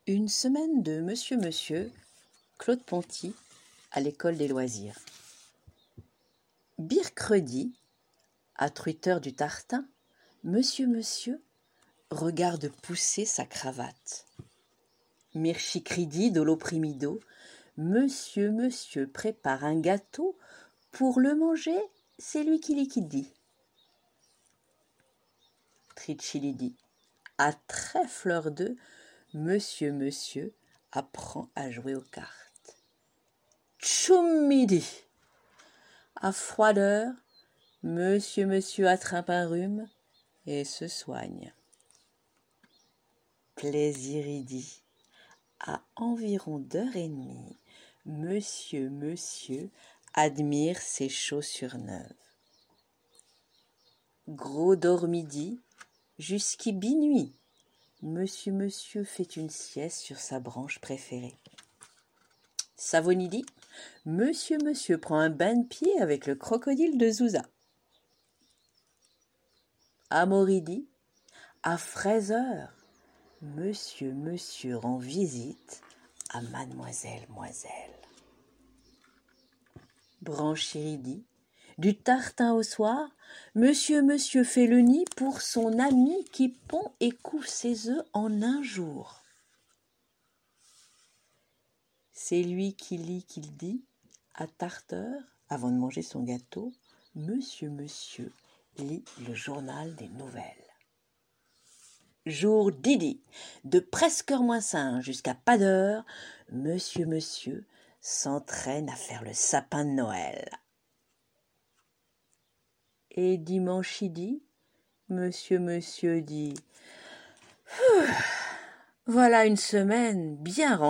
Une semaine de Monsieur, Claude Ponty, à l'école des loisirs. Bircredi, à Truiteur du Tartin, Monsieur regarde pousser sa cravate. Mirchicridi, doloprimido, Monsieur prépare un gâteau, pour le manger, c'est lui qui liquidit. Trichilidi, à très fleur d'œuf, Monsieur apprend à jouer aux cartes. Tchoumidi, à froideur, Monsieur attrape un rhume et se soigne. Plaisiridi, à environ d'1h30, Monsieur admire ses chaussures neuves. Gros dormidi, jusqu'y binuit, Monsieur fait une sieste sur sa branche préférée. Savonidi, Monsieur prend un bain de pied avec le crocodile de Zouza. Amoridi, à fraiseur, Monsieur rend visite à Mademoiselle Moiselle. Branchiridi, du tartin au soir, Monsieur fait le nid pour son ami qui pond et couve ses œufs en un jour. C'est lui qui lit qu'il dit, à Tarteur, avant de manger son gâteau, Monsieur lit le journal des nouvelles. Jour Didi, de presque heure moins 5 jusqu'à pas d'heure, Monsieur s'entraîne à faire le sapin de Noël. Et dimanchidi, Monsieur dit « Voilà une semaine bien remplie ».